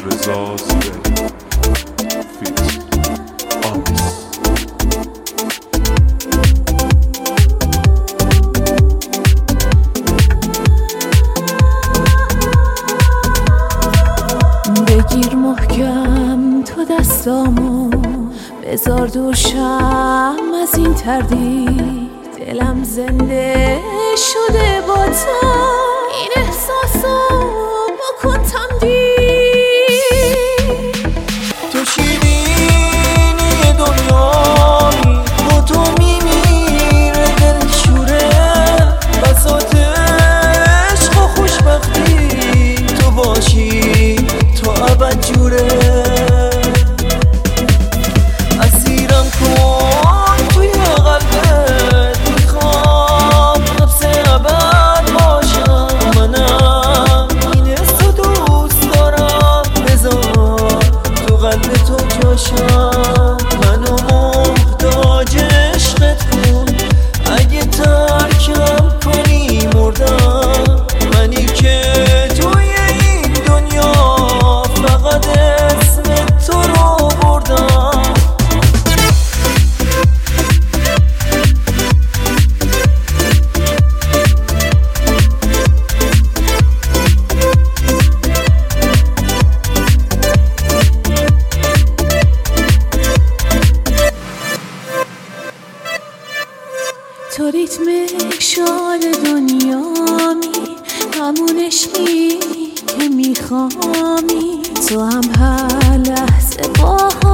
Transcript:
رضا زیدانی فیت آمیز. بگیر محکم تو دستامو، بذار دوشم از این تردید. دلم زنده شده با تو، این احساسو بکن تمدید. تو شیرینی دنیایی، با تو میمیره دل شوره. بساط عشق و خوشبختی تو باشی تو ابد جوره. اسیرم کن توی قلبت، میخوام حبس ابد باشم. منم این حسو دوست دارم، بذار تو قلب تو جاشم. منو محتاج عشقت کن، اگه ترکم کنی مردم. منی که توی این دنیا فقط اسم تو رو بردم. تو ریتم شاد دنیامی، همون عشقی که میخوامی. تو هم هر لحظه با